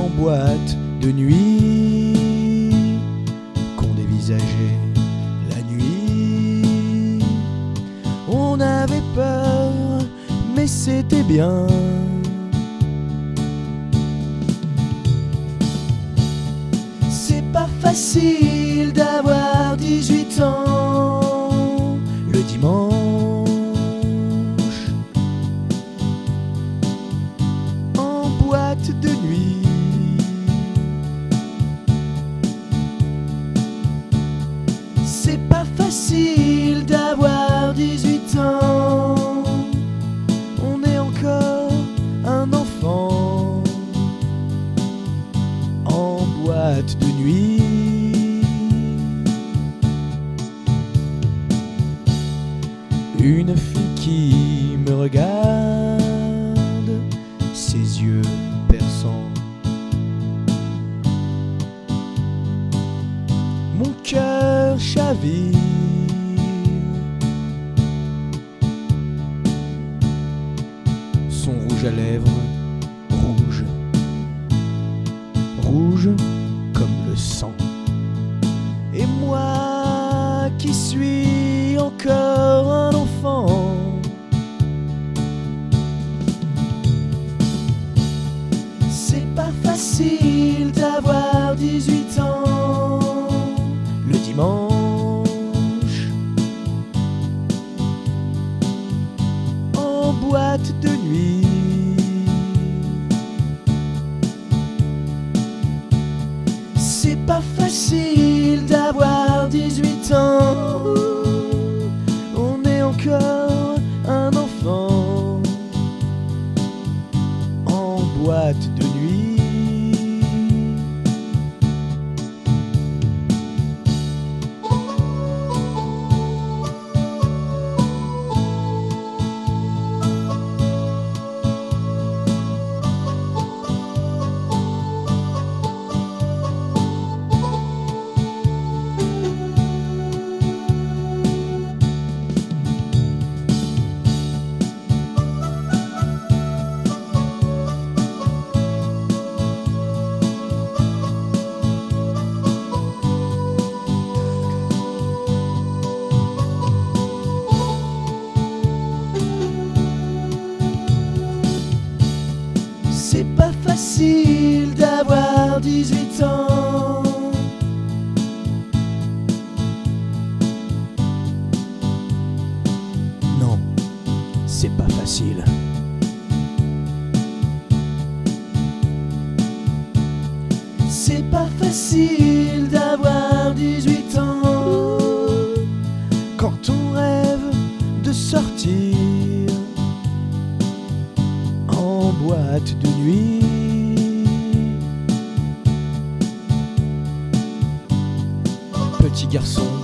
en boîte de nuit qu'on dévisageait la nuit. On avait peur, mais c'était bien. C'est pas facile d'avoir 18 ans le dimanche. De nuit, c'est pas facile d'avoir 18 ans. On est encore un enfant en boîte de nuit. Une fille qui me regarde, ses yeux perçants. Mon cœur chavire. Son rouge à lèvres, rouge, rouge comme le sang. Et moi qui suis encore un enfant, pas facile d'avoir 18 ans le dimanche en boîte de nuit. C'est pas facile d'avoir 18 ans. On est encore un enfant en boîte de nuit. C'est pas facile d'avoir 18 ans. Non, c'est pas facile. C'est pas facile d'avoir 18 ans quand on rêve de sortir en boîte de nuit. Petit garçon